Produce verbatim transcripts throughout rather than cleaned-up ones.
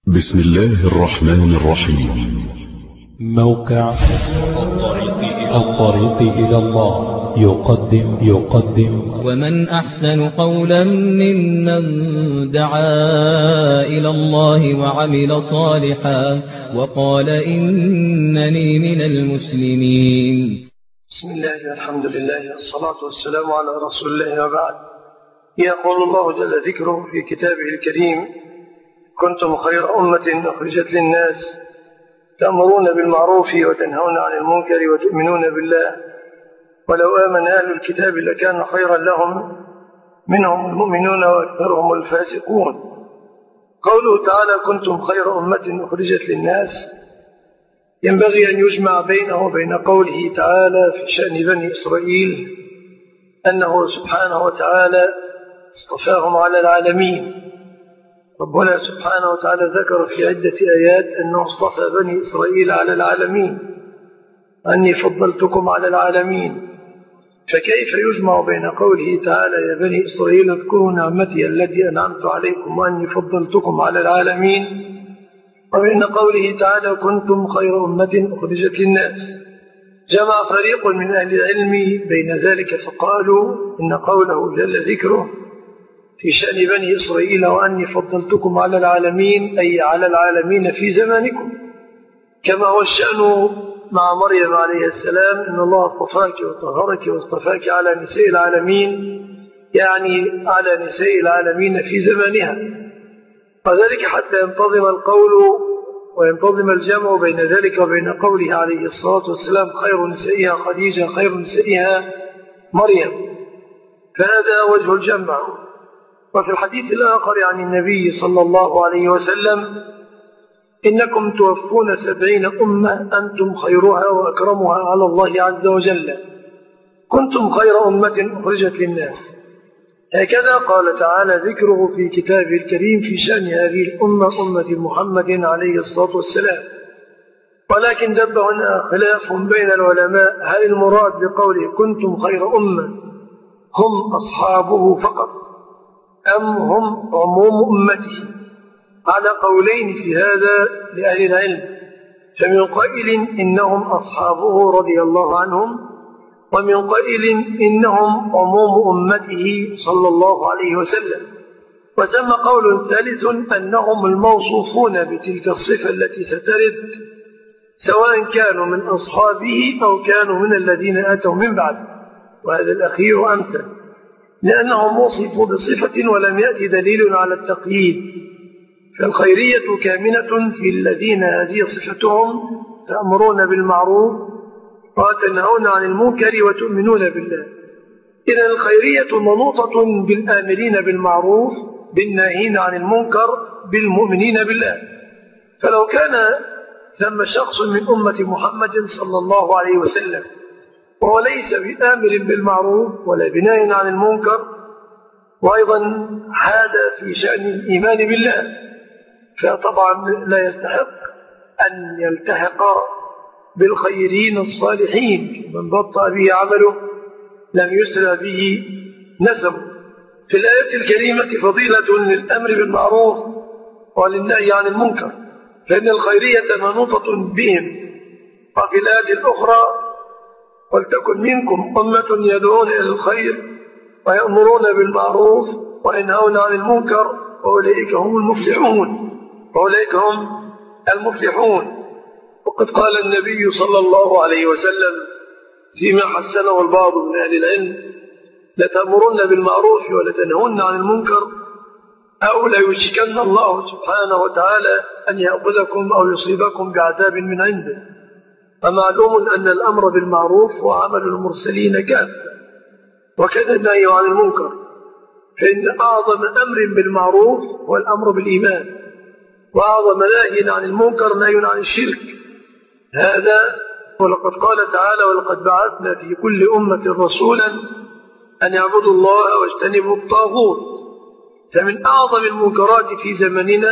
بسم الله الرحمن الرحيم. موقع الطريق إلى الله يقدم يقدم ومن أحسن قولا ممن دعا إلى الله وعمل صالحا وقال إنني من المسلمين. بسم الله الحمد لله والصلاة والسلام على رسول الله وبعد. يقول الله جل ذكره في كتابه الكريم: كنتم خير أمة أخرجت للناس تأمرون بالمعروف وتنهون عن المنكر وتؤمنون بالله ولو آمن أهل الكتاب لكان خيرا لهم منهم المؤمنون وأكثرهم الفاسقون. قوله تعالى كنتم خير أمة أخرجت للناس ينبغي أن يجمع بينه وبين قوله تعالى في شأن بني إسرائيل أنه سبحانه وتعالى اصطفاهم على العالمين. ربنا سبحانه وتعالى ذكر في عدة آيات أنه اصطفى بني إسرائيل على العالمين، أني فضلتكم على العالمين. فكيف يجمع بين قوله تعالى يا بني إسرائيل اذكروا نعمتي التي أنعمت عليكم وأني فضلتكم على العالمين، وبين قوله تعالى كنتم خير أمة أخرجت للناس؟ جمع فريق من أهل العلم بين ذلك فقالوا إن قوله جل ذكره في شأن بني إسرائيل وأني فضلتكم على العالمين أي على العالمين في زمانكم، كما هو الشأن مع مريم عليه السلام إن الله اصطفاك وطهرك واصطفاك على نساء العالمين، يعني على نساء العالمين في زمانها. وذلك حتى ينتظم القول وينتظم الجمع بين ذلك وبين قوله عليه الصلاة والسلام خير نسائها خديجة خير نسائها مريم، فهذا وجه الجمع. وفي الحديث الآخر عن النبي صلى الله عليه وسلم إنكم توفون سبعين أمة أنتم خيرها وأكرمها على الله عز وجل، كنتم خير أمة أخرجت للناس. هكذا قال تعالى ذكره في كتابه الكريم في شأن هذه الأمة أمة محمد عليه الصلاة والسلام. ولكن دب هنا خلاف بين العلماء، هل المراد بقوله كنتم خير أمة هم أصحابه فقط أم هم عموم أمته؟ على قولين في هذا لأهل العلم، فمن قائل إنهم أصحابه رضي الله عنهم، ومن قائل إنهم عموم أمته صلى الله عليه وسلم. وثم قول ثالث أنهم الموصوفون بتلك الصفة التي سترد سواء كانوا من أصحابه أو كانوا من الذين أتوا من بعد، وهذا الأخير أمثل لأنهم وصفوا بصفة ولم يأتي دليل على التقييد. فالخيرية كامنة في الذين هذه صفتهم تأمرون بالمعروف وتنهون عن المنكر وتؤمنون بالله. إذن الخيرية منوطة بالآمرين بالمعروف بالناهين عن المنكر بالمؤمنين بالله. فلو كان ثم شخص من أمة محمد صلى الله عليه وسلم وهو ليس بآمر بالمعروف ولا بناهي عن المنكر وأيضا حاد في شأن الإيمان بالله، فطبعا لا يستحق أن يلتحق بالخيرين الصالحين. من بطأ به عمله لم يسرع به نسبه. في الآية الكريمة فضيلة للأمر بالمعروف وللنهي عن المنكر، فإن الخيرية منوطة بهم. وفي الآية الأخرى ولتكن منكم أمة يدعون إلى الخير ويأمرون بالمعروف وينهون عن المنكر وأولئك هم المفلحون وأولئك هم المفلحون. وقد قال النبي صلى الله عليه وسلم فيما حسنه البعض من أهل العلم: لتأمرن بالمعروف ولتنهون عن المنكر أو ليوشكن الله سبحانه وتعالى أن يأخذكم أو يصيبكم بعذاب من عنده. فمعلوم أن الأمر بالمعروف هو عمل المرسلين كافة، وكذا النهي عن المنكر، فإن أعظم أمر بالمعروف هو الأمر بالإيمان، وأعظم نهي عن المنكر نهي عن الشرك. هذا ولقد قال تعالى ولقد بعثنا في كل أمة رسولا أن يعبدوا الله واجتنبوا الطاغوت. فمن أعظم المنكرات في زمننا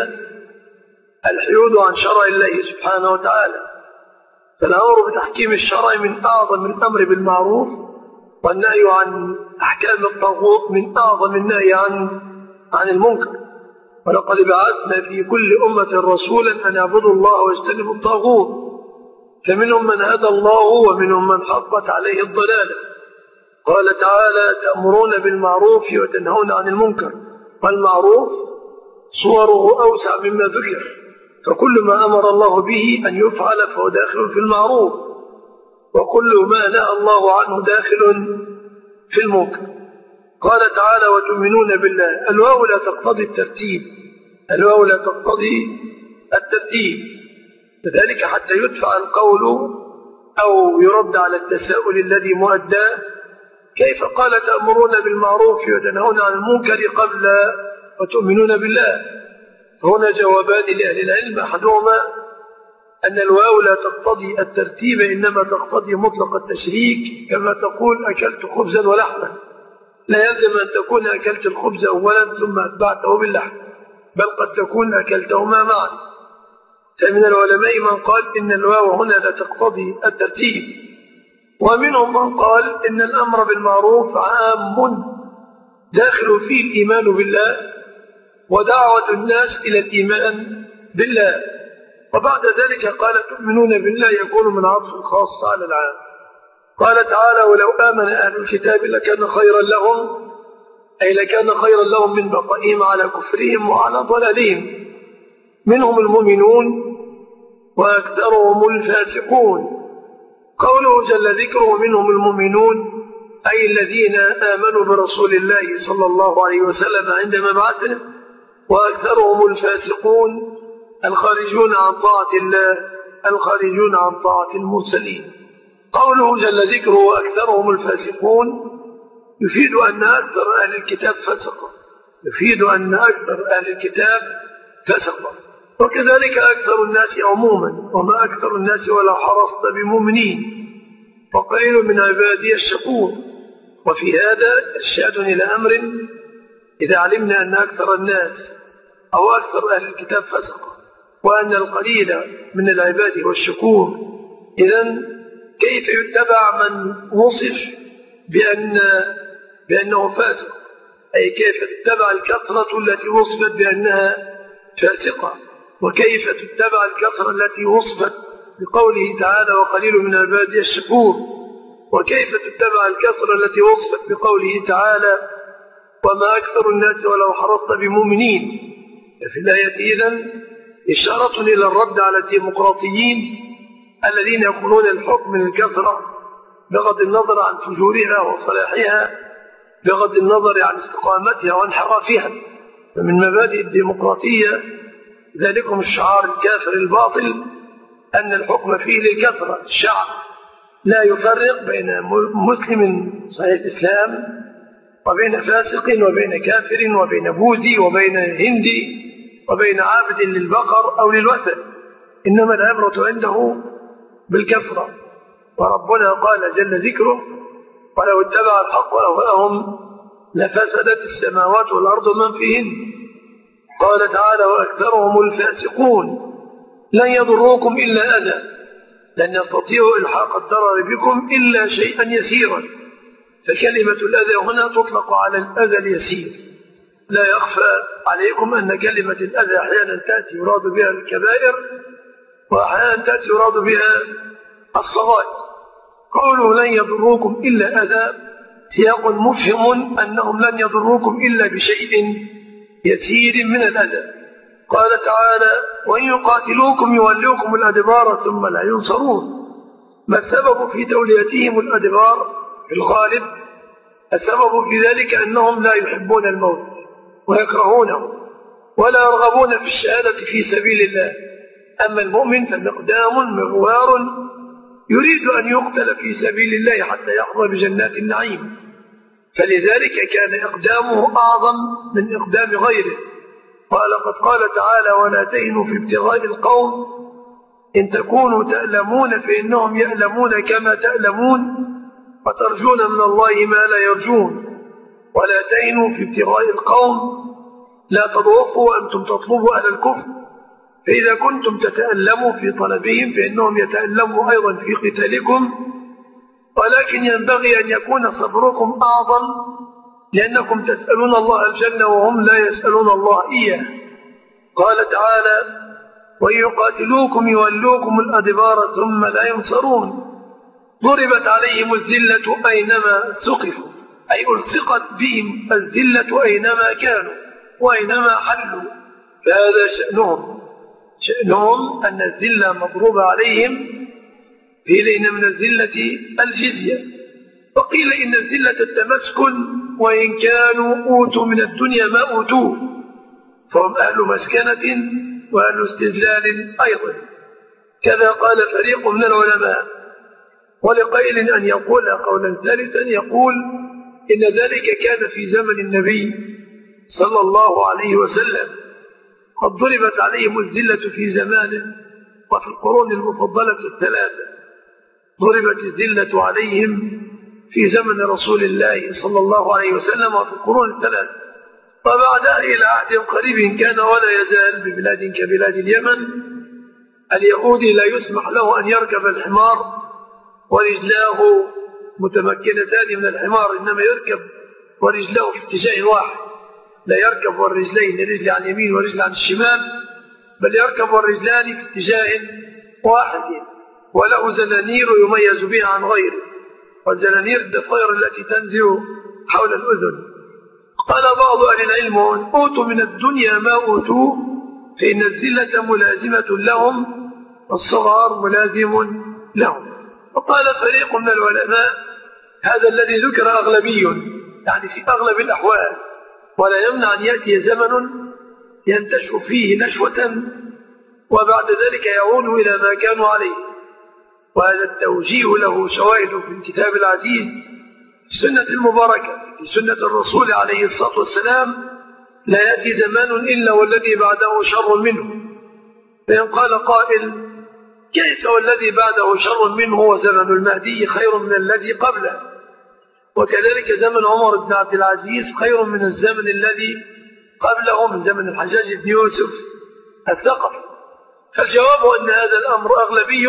الحيود عن شرع الله سبحانه وتعالى، فالأمر بتحكيم الشرع من أعظم الأمر بالمعروف، والنهي عن أحكام الطاغوت من أعظم النهي عن عن المنكر. ولقد بعثنا في كل أمة رسولا أن يعبدوا الله واجتنبوا الطاغوت، فمنهم من هدى الله ومنهم من حقت عليه الضلالة. قال تعالى: تأمرون بالمعروف وتنهون عن المنكر. والمعروف صوره أوسع مما ذكر، فكل ما أمر الله به أن يفعل فهو داخل في المعروف، وكل ما نهى الله عنه داخل في المنكر. قال تعالى: وتؤمنون بالله. الواو لا تقتضي الترتيب، الواو لا تقتضي الترتيب، لذلك حتى يدفع القول أو يرد على التساؤل الذي مؤداه: كيف قال تأمرون بالمعروف وتنهون عن المنكر قبل وتؤمنون بالله؟ هنا جوابان لأهل العلم، أحدهما أن الواو لا تقتضي الترتيب، إنما تقتضي مطلق التشريك، كما تقول أكلت خبزا ولحما، لا يلزم أن تكون أكلت الخبز أولا ثم أتبعته باللحم، بل قد تكون أكلتهما معا. فمن العلماء من قال إن الواو هنا لا تقتضي الترتيب، ومنهم من قال إن الأمر بالمعروف عام داخل فيه الإيمان بالله ودعوة الناس إلى الإيمان بالله، وبعد ذلك قال تؤمنون بالله يكون من عطف الخاص على العام. قال تعالى: ولو آمن أهل الكتاب لكان خيرا لهم، أي لكان خيرا لهم من بقائهم على كفرهم وعلى ضلالهم، منهم المؤمنون وأكثرهم الفاسقون. قوله جل ذكره منهم المؤمنون، أي الذين آمنوا برسول الله صلى الله عليه وسلم عند مبعثه، وأكثرهم الفاسقون الخارجون عن طاعة الله، الخارجون عن طاعة المرسلين. قوله جل ذكره وأكثرهم الفاسقون يفيد أن أكثر أهل الكتاب فسقا، يفيد أن أكثر أهل الكتاب فسقا، وكذلك أكثر الناس عموما، وما أكثر الناس ولا حرصت بمؤمنين، وقليل من عبادي الشكور. وفي هذا إرشاد إلى أمر: إذا علمنا أن أكثر الناس أو أكثر أهل الكتاب فسقا، وأن القليل من العباد هو الشكور، إذن كيف يتبع من وصف بأن بأنه فاسق؟ أي كيف تتبع الكثرة التي وصفت بأنها فاسقة؟ وكيف تتبع الكثرة التي وصفت بقوله تعالى: وقليل من عبادي الشكور؟ وكيف تتبع الكثرة التي وصفت بقوله تعالى: وما أكثر الناس ولو حرصت بمؤمنين؟ في الآية إذن إشارة إلى الرد على الديمقراطيين الذين يقولون الحكم من الكثرة بغض النظر عن فجورها وصلاحها، بغض النظر عن استقامتها وانحرافها. فمن مبادئ الديمقراطية ذلكم الشعار الكافر الباطل أن الحكم فيه للكثرة. الشعب لا يفرق بين مسلم صحيح الإسلام وبين فاسق وبين كافر وبين بوذي وبين هندي وبين عابد للبقر أو للوثن، إنما العبرة عنده بالكثرة. وربنا قال جل ذكره: ولو اتبع الحق أهواءهم لفسدت السماوات والأرض من فيهن. قال تعالى: وأكثرهم الفاسقون لن يضروكم إلا أذى، لن يستطيعوا إلحاق الضرر بكم إلا شيئا يسيرا. فكلمة الأذى هنا تطلق على الأذى اليسير. لا يخفى عليكم أن كلمة الأذى أحيانا تأتي يراد بها الكبائر، وأحيانا تأتي يراد بها الصغائر. قولوا لن يضروكم إلا أذى سياق مفهم أنهم لن يضروكم إلا بشيء يسير من الأذى. قال تعالى: وإن يقاتلوكم يولوكم الأدبار ثم لا ينصرون. ما السبب في توليتهم الأدبار؟ في الغالب السبب في ذلك أنهم لا يحبون الموت ويكرهونه ولا يرغبون في الشهادة في سبيل الله. أما المؤمن فمقدام مغوار يريد أن يقتل في سبيل الله حتى يحظى بجنات النعيم، فلذلك كان إقدامه أعظم من إقدام غيره. ولقد قال تعالى: ولا تهنوا في ابتغاء القوم إن تكونوا تألمون فإنهم يألمون كما تألمون وترجون من الله ما لا يرجون. ولا تهنوا في ابتغاء القوم، لا تضعفوا وأنتم تطلبوا أهل الكفر، فإذا كنتم تتألموا في طلبهم فإنهم يتألموا أيضا في قتالكم، ولكن ينبغي أن يكون صبركم أعظم، لأنكم تسألون الله الجنة وهم لا يسألون الله إياه. قال تعالى: وإن يقاتلوكم يولوكم الأدبار ثم لا ينصرون ضربت عليهم الذلة أينما ثقفوا، أي ألصقت بهم الذلة أينما كانوا وأينما حلوا، فهذا شأنهم شأنهم أن الذلة مضروبة عليهم، قيل إن من الذلة الجزية، وقيل إن الذلة التمسكن، وإن كانوا أوتوا من الدنيا ما أوتوه فهم أهل مسكنة وأهل استذلال أيضا. كذا قال فريق من العلماء. ولقيل أن يقول قولا ثالثا يقول إن ذلك كان في زمن النبي صلى الله عليه وسلم، قد ضربت عليهم الذلة في زمانه وفي القرون المفضلة الثلاثة، ضربت الذلة عليهم في زمن رسول الله صلى الله عليه وسلم وفي القرون الثلاثة، وبعدها إلى عهد قريب كان ولا يزال ببلاد كبلاد اليمن اليهودي لا يسمح له أن يركب الحمار ورجلاه متمكنتان من الحمار، إنما يركب ورجلاه في اتجاه واحد، لا يركب والرجلين رجل عن اليمين ورجل عن الشمال، بل يركب والرجلان في اتجاه واحد، وله زنانير يميز بها عن غيره، والزنانير الضفائر التي تنزل حول الأذن. قال بعض أهل العلم: أوتوا من الدنيا ما أوتوا، فإن الذلة ملازمة لهم والصغار ملازم لهم. وقال فريق من العلماء: هذا الذي ذكر أغلبي، يعني في أغلب الأحوال، ولا يمنع أن يأتي زمن ينتشر فيه نشوة وبعد ذلك يعود إلى ما كانوا عليه. وهذا التوجيه له شواهد في الكتاب العزيز في السنة المباركة، في سنة الرسول عليه الصلاة والسلام: لا يأتي زمان إلا والذي بعده شر منه. فإن قال قائل: كيف والذي بعده شر منه وزمن المهدي خير من الذي قبله، وكذلك زمن عمر بن عبد العزيز خير من الزمن الذي قبله من زمن الحجاج بن يوسف الثقفي؟ فالجواب أن هذا الأمر أغلبي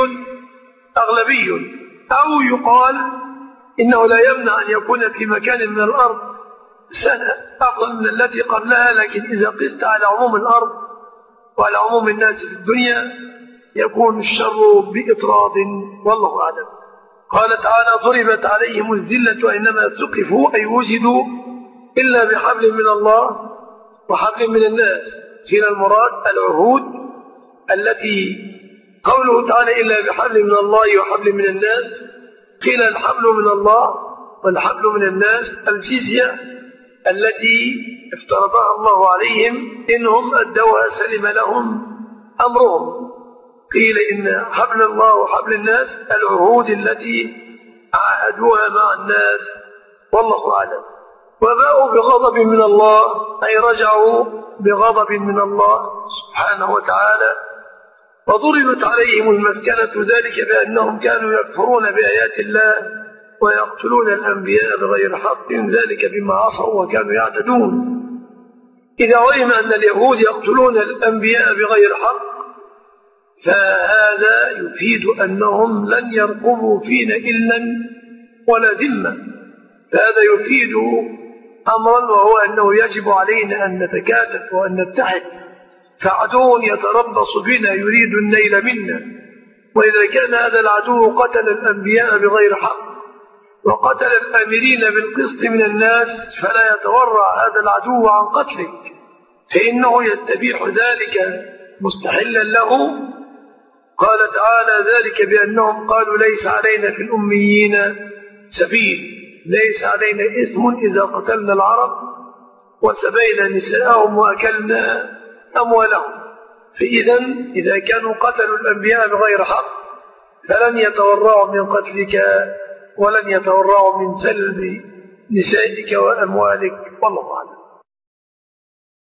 أغلبي أو يقال إنه لا يمنع أن يكون في مكان من الأرض سنة أفضل من التي قبلها، لكن إذا قست على عموم الأرض وعلى عموم الناس في الدنيا يكون الشر بإطراد، والله أعلم. قال تعالى: ضربت عليهم الذلة أينما ثقفوا، أي وجدوا إلا بحبل من الله وحبل من الناس. قيل المراد العهود التي قوله تعالى إلا بحبل من الله وحبل من الناس، قيل الحبل من الله والحبل من الناس الجزية التي افترضها الله عليهم، إنهم أدوها سلم لهم أمرهم. قيل إن حبل الله وحبل الناس العهود التي عاهدوها مع الناس، والله أعلم. وباءوا بغضب من الله، أي رجعوا بغضب من الله سبحانه وتعالى. وضربت عليهم المسكنة، ذلك بأنهم كانوا يكفرون بآيات الله ويقتلون الأنبياء بغير حق، ذلك بما عصوا وكانوا يعتدون. إذا علم أن اليهود يقتلون الأنبياء بغير حق فهذا يفيد أنهم لن يرقبوا فينا إلا ولا ذمة، فهذا يفيد أمرا، وهو أنه يجب علينا أن نتكاتف وأن نتحد، فعدو يتربص بنا يريد النيل منا، وإذا كان هذا العدو قتل الأنبياء بغير حق وقتل الآمرين بالقسط من الناس، فلا يتورع هذا العدو عن قتلك، فإنه يستبيح ذلك مستحلا له. قال تعالى: ذلك بأنهم قالوا ليس علينا في الأميين سبيل، ليس علينا إثم إذا قتلنا العرب وسبينا نساءهم وأكلنا أموالهم. فإذا إذا كانوا قتلوا الأنبياء بغير حق فلن يتورعوا من قتلك ولن يتورعوا من سلب نسائك وأموالك، والله أعلم.